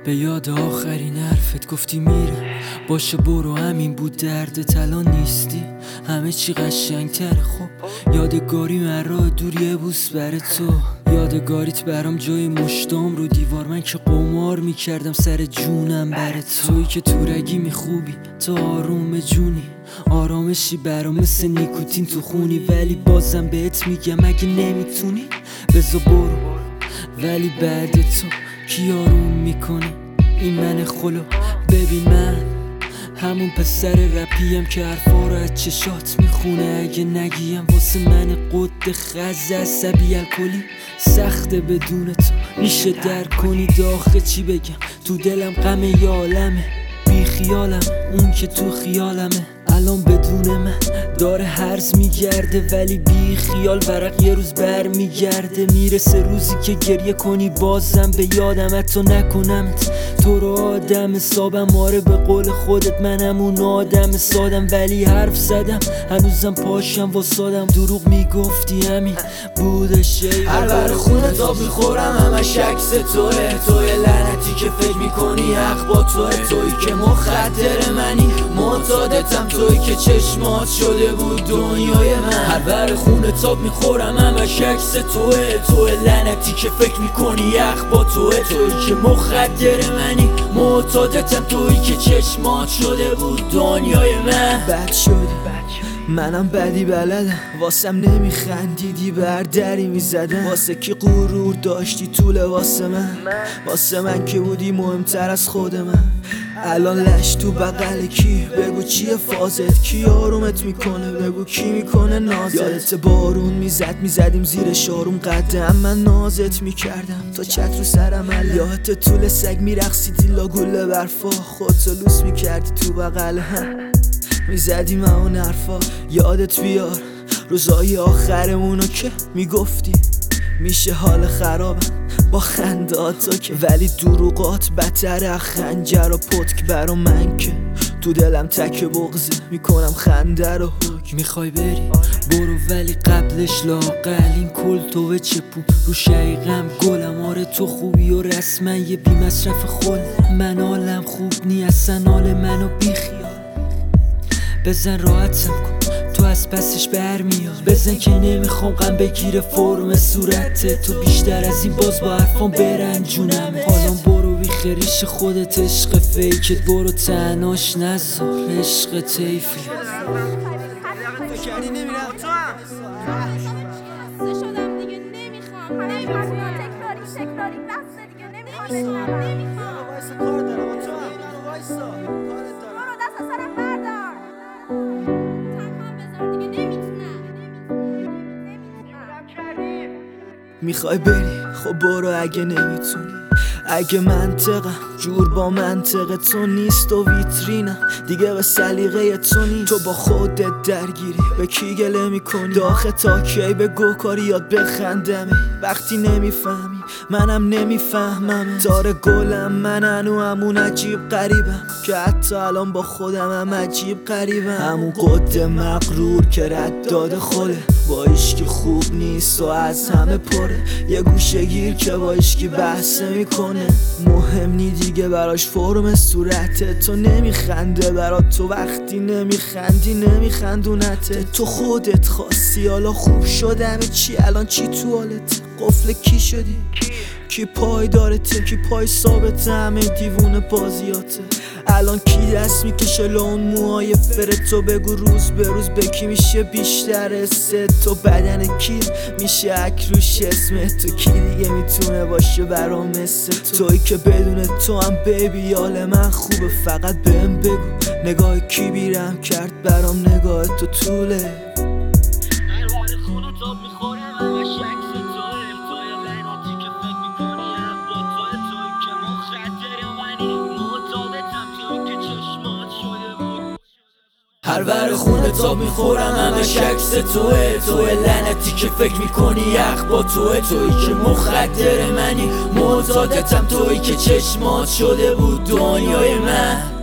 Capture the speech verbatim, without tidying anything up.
به یاد آخرین حرفت گفتی میره باشه برو، همین بود دردت الان نیستی، همه چی قشنگتره. خب یادگاری من راه دوریه بوس بر تو، یادگاریت برام جای مشتام رو دیوار، من که قمار میکردم سر جونم بر تو. تویی که تو رگی خوبی تو آروم جونی، آرامشی برام مثل نیکوتین تو خونی، ولی بازم بهت میگم اگه نمیتونی بذار برو، ولی بعد تو کی آروم میکنه این من خلو. ببین من همون پسر رپیم که حرفا رو از چشات میخونه، اگه نگیم واسه من قد خز عصبی الکلی سخته بدون تو میشه درک کنی. داخل چی بگم تو دلم غم یه عالمه، بی خیالم اون که تو خیالمه، الان بدون من داره هرز میگرده ولی بی خیال ورق یه روز بر میگرده. میرسه روزی که گریه کنی بازم به یادم حتی نکنمت تو رو آدم حسابم. آره به قول خودت منم اون آدم سادم، ولی حرف زدم هنوزم پاشم واسادم. دروغ میگفتی همین بودش هر بر خونه تا میخورم همش عکس توه، توی لعنتی که فکر میکنی حق با توه، توی که مخدر منی معتادتم، توی که چشمات شده بود دنیای من. هر بر خونه تاب میخورم همش عکس توه، توی لعنتی که فکر میکنی حق با توه، توی که مخدر منی معتادتم، توی که چشمات شده بود دنیای من. بد شدی منم بدی بلدم، واسم نمیخندیدی بر دری میزدم، واسه کی غرور داشتی طول واسه من، واسه من که بودی مهمتر از خود من. الان لش تو بغل کی بگو چیه فازت، کی آرومت میکنه بگو کی میکنه نازت. یادت بارون میزد میزدیم زیر شاروم قدم، من نازت میکردم تا چت رو سرم علی. یادت طول سگ میرقصیدی لا گله برفا، خودتو لوس میکردی تو بغل هم میزدیم اون حرفا. یادت بیار روزای آخرمونو که میگفتی میشه حال خرابم با خنداتو که، ولی دروغات بتره خنجر و پتک برا من که تو دلم تک بغزه میکنم خنده رو حک. میخوای بری برو ولی قبلش لاقل این کل تو چپو رو شقیقم گلم. آره تو خوبی و رسما یه بی مصرف خل، من حالم خوب نی اصلا حال منو بی خیال. بزن راحتم کن تو از پسش برمیاد، بزن که نمیخوام غم بگیره فرم صورت تو، بیشتر از این باز با حرفام برنجونم. حالا برو بی خریش خودت عشق فیکت، برو تنهاش نذار عشق تیفی. شدم دیگه نمیخوام، نمیخوام تکراری تکراری بس دیگه نمیخوام نمیخوام وایسا کار دارم تو هم وایسا کارت دارم برو دست از سرم بردار تکان بذار دیگه نمیتونم نمیتونم. میخوای بری خب برو اگه نمیتونی، اگه منطقم جور با منطق تو نیست و ویترینم دیگه به سلیقه تو نیست. تو با خودت درگیری به کی گله میکنی، داخل تا کی به گوکاری یاد بخندمی وقتی نمیفهمی منم نمیفهمم. داره گلم من هنو همون عجیب قریبم که حتی الان با خودم هم عجیب قریبم. همون قد مغرور که رد داده خوله، با عشقی خوب نیست و از همه پره، یه گوشه گیر که با عشقی بحث میکنه، مهم نی دیگه براش فرم صورته. تو نمیخنده برات تو وقتی نمیخندی نمیخندونته، تو خودت خواستی حالا خوب شدم چی الان چی تو حالت، قفل کی شدی کی پای دارته کی پای ثابته، همه دیوونه بازیاته. الان کی دست میکشه لون موهای فره، تو بگو روز به روز به کی میشه بیشتر است، تو بدن کی میشه اکروش اسمت، تو کی دیگه میتونه باشه برام مثل تو، توی که بدون تو هم بیبی حال من خوبه، فقط بهم بگو نگاه کی بیرم کرد برام نگاه تو طوله. هر ور خونه تا میخورم همش عکس توه، توی لعنتی که فکر میکنی حق با توه، توی که مخدر منی معتادتم، توی که چشمات شده بود دنیای من.